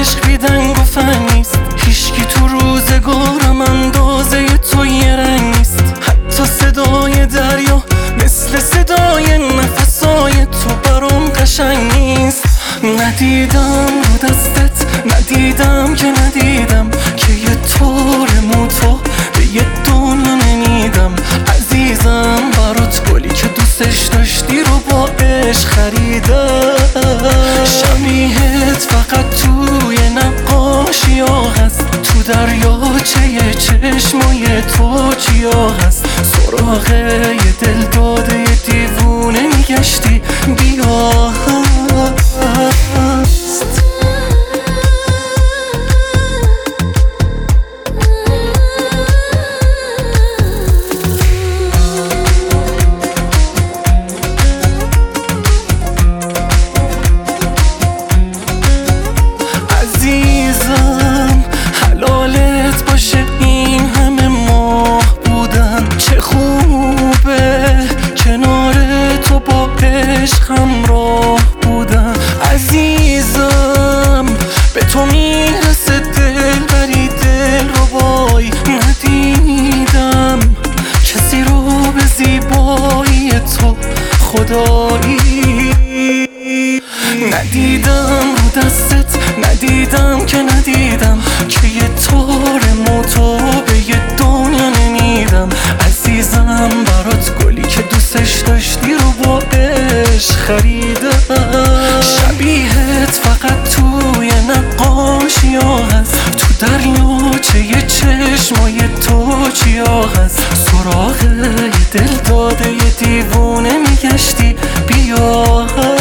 عشق بیدنگ و فن نیست، هیشکی تو روزگارم اندازه تو یه رنگ نیست. حتی صدای دریا مثل صدای نفسای تو برام قشنگ نیست. ندیدم رو دستت، ندیدم که ندیدم که یه طور موتو به یه دنیا نمیدم. عزیزم برات گلی که دوستش داشتی رو با عشق خریدم. شبیهت فقط توی نقاشی ها هست، تو دریاچه چشمای تو چیا هست. سراغ یه دل داده یه دیوونه میگشتی، بیا عزیزم حلالت باشه این همه ماه بودن. چه خوبه کنار تو با عشق همراه بودن. عزیزم به تو میرسه دل بری دل رو وای. ندیدم کسی رو به زیبایی تو خدایی. ندیدم رو دستت، ندیدم که ندیدم که یه طور موتو به یه دنیا نمیدم. عزیزم برات گلی که دوستش داشتی رو با عشق خریدم. شبیهت فقط توی نقاشی ها هست، تو دریاچه یه چشمای تو چیا هست. سراغ یه دل داده یه دیوونه میگشتی، بیا